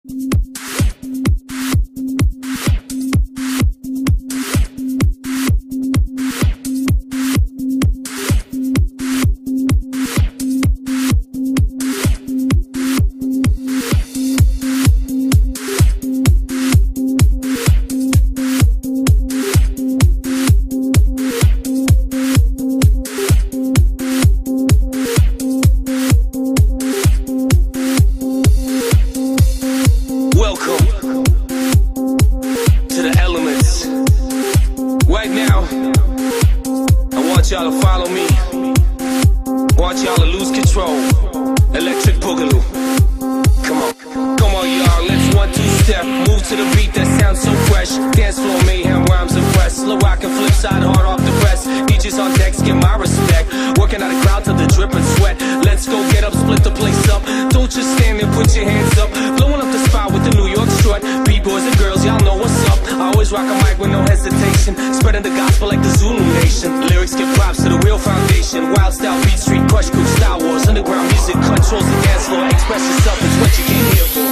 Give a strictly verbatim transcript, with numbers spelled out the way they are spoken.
Y'all to follow me. Want y'all to lose control. Electric Boogaloo. Come on, come on, y'all. Let's one two step. Move to the beat that sounds so fresh. Dance floor mayhem, rhymes and press. Slow rock and flip side, hard off the press. D Js on decks, get my respect. Working out a crowd till the drip and sweat. Let's go get up, split the place up. Don't just stand there, put your hands up. Blowing up the spot with the New York strut. B-boys and girls, y'all know what's up. I always rock a mic with no hesitation. Spreading the gospel like the Zulu Nation. Lyrics give props to the real foundation. Wild style, beat street, crush crew, Star Wars. Underground music controls the dance floor. Express yourself, it's what you came here for.